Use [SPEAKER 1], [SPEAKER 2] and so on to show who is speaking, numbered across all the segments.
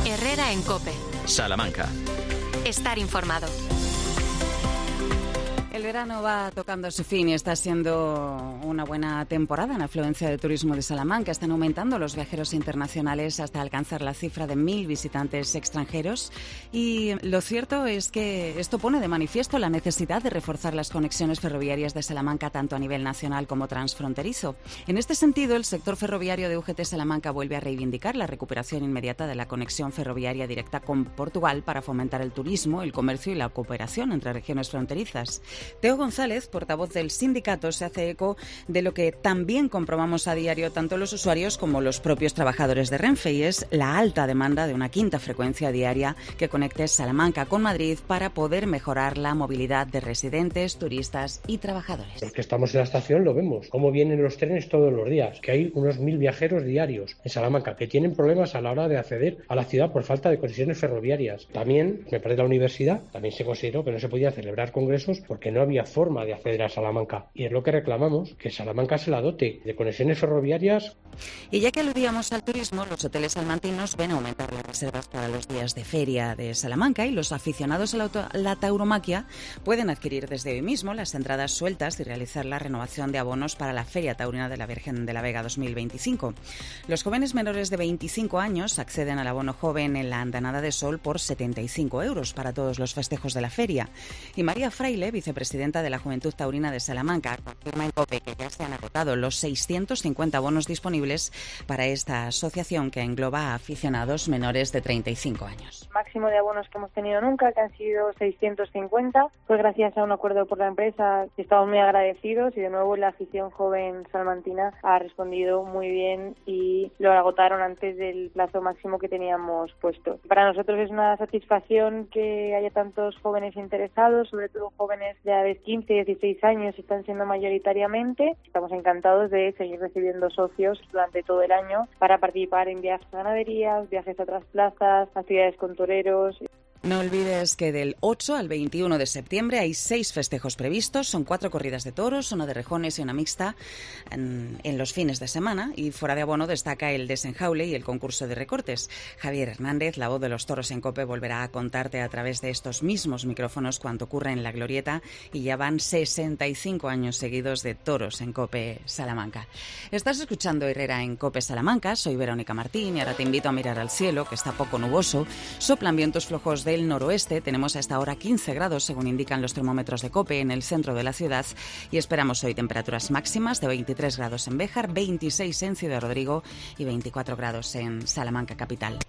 [SPEAKER 1] Herrera en COPE.
[SPEAKER 2] Salamanca.
[SPEAKER 1] Estar informado.
[SPEAKER 3] El verano va tocando su fin y está siendo una buena temporada en afluencia de turismo de Salamanca. Están aumentando los viajeros internacionales hasta alcanzar la cifra de 1.000 visitantes extranjeros. Y lo cierto es que esto pone de manifiesto la necesidad de reforzar las conexiones ferroviarias de Salamanca tanto a nivel nacional como transfronterizo. En este sentido, el sector ferroviario de UGT Salamanca vuelve a reivindicar la recuperación inmediata de la conexión ferroviaria directa con Portugal para fomentar el turismo, el comercio y la cooperación entre regiones fronterizas. Teo González, portavoz del sindicato, se hace eco de lo que también comprobamos a diario tanto los usuarios como los propios trabajadores de Renfe, y es la alta demanda de una quinta frecuencia diaria que conecte Salamanca con Madrid para poder mejorar la movilidad de residentes, turistas y trabajadores.
[SPEAKER 4] Porque estamos en la estación, lo vemos, cómo vienen los trenes todos los días, que hay unos 1.000 viajeros diarios en Salamanca que tienen problemas a la hora de acceder a la ciudad por falta de conexiones ferroviarias. También, me parece, la universidad también se consideró que no se podía celebrar congresos porque no había forma de acceder a Salamanca. Y es lo que reclamamos, que Salamanca se la dote de conexiones ferroviarias.
[SPEAKER 3] Y ya que aludíamos al turismo, los hoteles salmantinos ven aumentar las reservas para los días de feria de Salamanca y los aficionados a la tauromaquia pueden adquirir desde hoy mismo las entradas sueltas y realizar la renovación de abonos para la Feria Taurina de la Virgen de la Vega 2025. Los jóvenes menores de 25 años acceden al abono joven en la Andanada de Sol por 75 euros para todos los festejos de la feria. Y María Fraile, vicepresidenta de la Juventud Taurina de Salamanca, confirma en COPE que ya se han agotado los 650 abonos disponibles para esta asociación que engloba a aficionados menores de 35 años.
[SPEAKER 5] El máximo de abonos que hemos tenido nunca, que han sido 650, fue gracias a un acuerdo por la empresa que estamos muy agradecidos, y de nuevo la afición joven salmantina ha respondido muy bien y lo agotaron antes del plazo máximo que teníamos puesto. Para nosotros es una satisfacción que haya tantos jóvenes interesados, sobre todo jóvenes de edades 15, 16 años, están siendo mayoritariamente. Estamos encantados de seguir recibiendo socios durante todo el año para participar en viajes a ganaderías, viajes a otras plazas, actividades con toreros.
[SPEAKER 3] No olvides que del 8 al 21 de septiembre hay 6 festejos previstos. Son 4 corridas de toros, una de rejones y una mixta en los fines de semana. Y fuera de abono destaca el desenjaule y el concurso de recortes. Javier Hernández, la voz de los toros en COPE, volverá a contarte a través de estos mismos micrófonos cuanto ocurre en la Glorieta. Y ya van 65 años seguidos de toros en COPE Salamanca. Estás escuchando Herrera en COPE Salamanca. Soy Verónica Martín y ahora te invito a mirar al cielo, que está poco nuboso. Soplan vientos flojos del noroeste. Tenemos a esta hora 15 grados, según indican los termómetros de COPE, en el centro de la ciudad, y esperamos hoy temperaturas máximas de 23 grados en Béjar, 26 en Ciudad Rodrigo y 24 grados en Salamanca capital.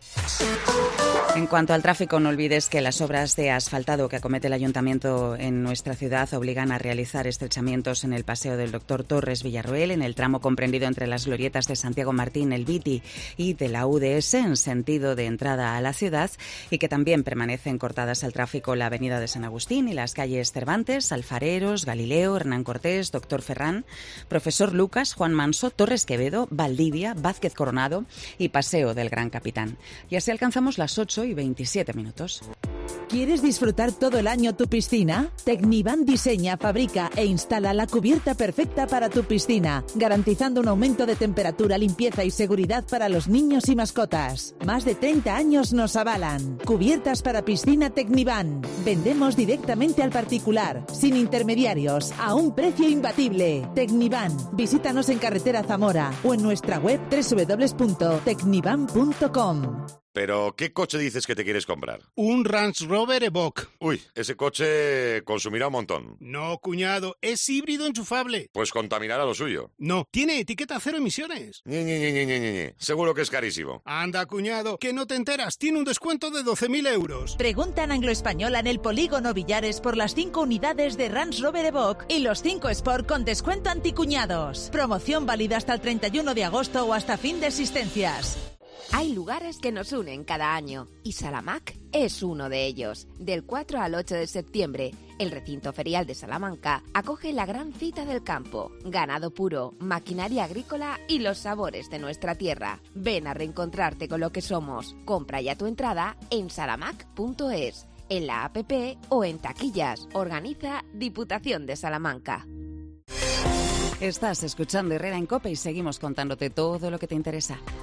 [SPEAKER 3] En cuanto al tráfico, no olvides que las obras de asfaltado que acomete el ayuntamiento en nuestra ciudad obligan a realizar estrechamientos en el paseo del Dr. Torres Villarroel, en el tramo comprendido entre las glorietas de Santiago Martín, El Viti y de la UDS en sentido de entrada a la ciudad, y que también permanecen cortadas al tráfico la avenida de San Agustín y las calles Cervantes, Alfareros, Galileo, Hernán Cortés, Doctor Ferrán, Profesor Lucas, Juan Manso, Torres Quevedo, Valdivia, Vázquez Coronado y Paseo del Gran Capitán. Y así alcanzamos las 8:27.
[SPEAKER 6] ¿Quieres disfrutar todo el año tu piscina? Tecnivan diseña, fabrica e instala la cubierta perfecta para tu piscina, garantizando un aumento de temperatura, limpieza y seguridad para los niños y mascotas. Más de 30 años nos avalan. Cubiertas para piscina Tecnivan. Vendemos directamente al particular, sin intermediarios, a un precio imbatible. Tecnivan. Visítanos en carretera Zamora o en nuestra web www.tecnivan.com.
[SPEAKER 7] Pero, ¿qué coche dices que te quieres comprar?
[SPEAKER 8] Un Range Rover Evoque.
[SPEAKER 7] Uy, ese coche consumirá un montón.
[SPEAKER 8] No, cuñado, es híbrido enchufable.
[SPEAKER 7] Pues contaminará lo suyo.
[SPEAKER 8] No, tiene etiqueta cero emisiones.
[SPEAKER 7] Seguro que es carísimo.
[SPEAKER 8] Anda, cuñado, que no te enteras. Tiene un descuento de 12.000 euros.
[SPEAKER 6] Pregunta en Anglo-Española en el Polígono Villares por las 5 unidades de Range Rover Evoque y los 5 Sport con descuento anticuñados. Promoción válida hasta el 31 de agosto o hasta fin de existencias.
[SPEAKER 9] Hay lugares que nos unen cada año y Salamac es uno de ellos. Del 4 al 8 de septiembre, el recinto ferial de Salamanca acoge la gran cita del campo, ganado puro, maquinaria agrícola y los sabores de nuestra tierra. Ven a reencontrarte con lo que somos. Compra ya tu entrada en salamac.es, en la app o en taquillas. Organiza Diputación de Salamanca.
[SPEAKER 3] Estás escuchando Herrera en COPE y seguimos contándote todo lo que te interesa.